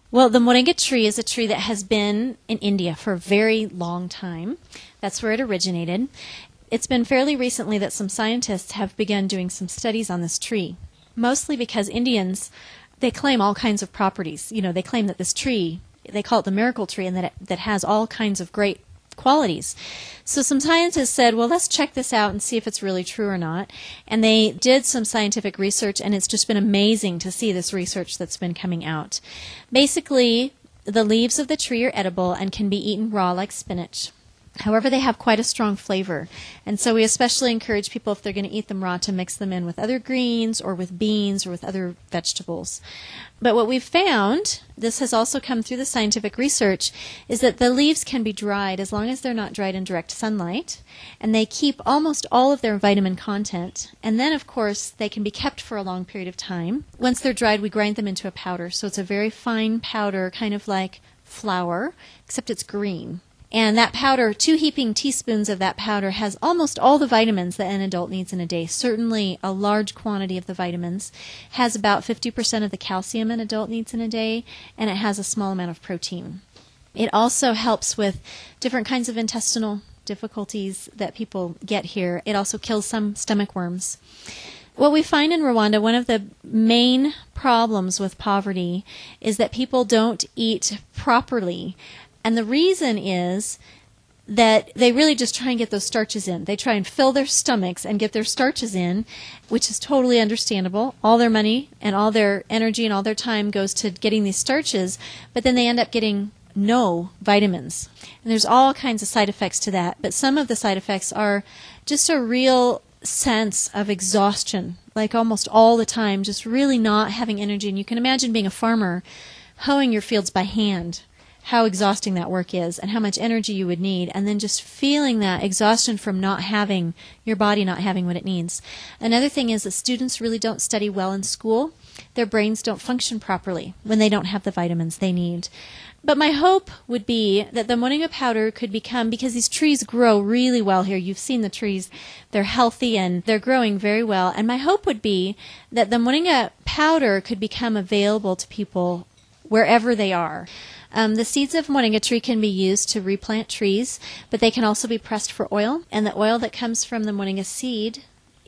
Well, the moringa tree is a tree that has been in India for a very long time. That's where it originated. It's been fairly recently that some scientists have begun doing some studies on this tree, mostly because Indians, they claim all kinds of properties. You know, they claim that this tree, they call it the miracle tree, and that has all kinds of great qualities. So some scientists said, well, let's check this out and see if it's really true or not. And they did some scientific research, and it's just been amazing to see this research that's been coming out. Basically, the leaves of the tree are edible and can be eaten raw like spinach. However, they have quite a strong flavor, and so we especially encourage people, if they're going to eat them raw, to mix them in with other greens or with beans or with other vegetables. But what we've found, this has also come through the scientific research, is that the leaves can be dried as long as they're not dried in direct sunlight, and they keep almost all of their vitamin content. And then, of course, they can be kept for a long period of time. Once they're dried, we grind them into a powder, so it's a very fine powder, kind of like flour, except it's green. And that powder, 2 heaping teaspoons of that powder has almost all the vitamins that an adult needs in a day. Certainly a large quantity of the vitamins. Has about 50% of the calcium an adult needs in a day, and it has a small amount of protein. It also helps with different kinds of intestinal difficulties that people get here. It also kills some stomach worms. What we find in Rwanda, one of the main problems with poverty is that people don't eat properly. And the reason is that they really just try and get those starches in. They try and fill their stomachs and get their starches in, which is totally understandable. All their money and all their energy and all their time goes to getting these starches, but then they end up getting no vitamins. And there's all kinds of side effects to that, but some of the side effects are just a real sense of exhaustion, like almost all the time, just really not having energy. And you can imagine being a farmer, hoeing your fields by hand, how exhausting that work is and how much energy you would need, and then just feeling that exhaustion from not having your body not having what it needs. Another thing is that students really don't study well in school. Their brains don't function properly when they don't have the vitamins they need. But my hope would be that the moringa powder could become, because these trees grow really well here. You've seen the trees. They're healthy and they're growing very well. And my hope would be that the moringa powder could become available to people wherever they are. The seeds of moringa tree can be used to replant trees, but they can also be pressed for oil. And the oil that comes from the moringa seed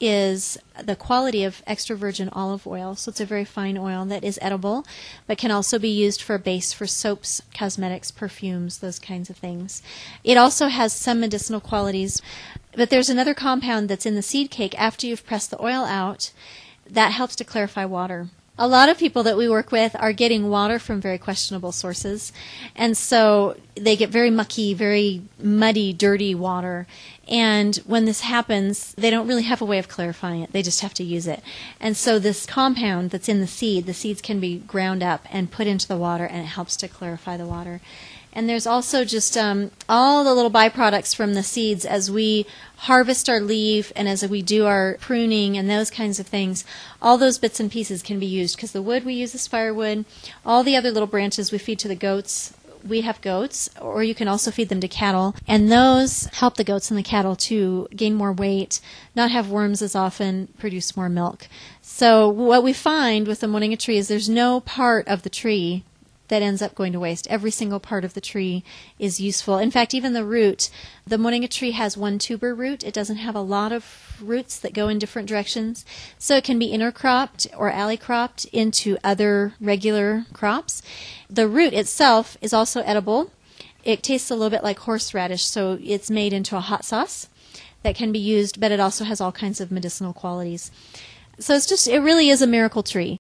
is the quality of extra virgin olive oil. So it's a very fine oil that is edible, but can also be used for a base for soaps, cosmetics, perfumes, those kinds of things. It also has some medicinal qualities, but there's another compound that's in the seed cake after you've pressed the oil out that helps to clarify water. A lot of people that we work with are getting water from very questionable sources, and so they get very mucky, very muddy, dirty water. And when this happens, they don't really have a way of clarifying it. They just have to use it. And so this compound that's in the seeds can be ground up and put into the water, and it helps to clarify the water. And there's also just all the little byproducts from the seeds as we harvest our leaf and as we do our pruning and those kinds of things. All those bits and pieces can be used because the wood we use as firewood. All the other little branches we feed to the goats. We have goats, or you can also feed them to cattle. And those help the goats and the cattle to gain more weight, not have worms as often, produce more milk. So what we find with the moringa tree is there's no part of the tree that ends up going to waste. Every single part of the tree is useful. In fact, even the root, the moringa tree has one tuber root. It doesn't have a lot of roots that go in different directions. So it can be intercropped or alley-cropped into other regular crops. The root itself is also edible. It tastes a little bit like horseradish, so it's made into a hot sauce that can be used, but it also has all kinds of medicinal qualities. So it really is a miracle tree.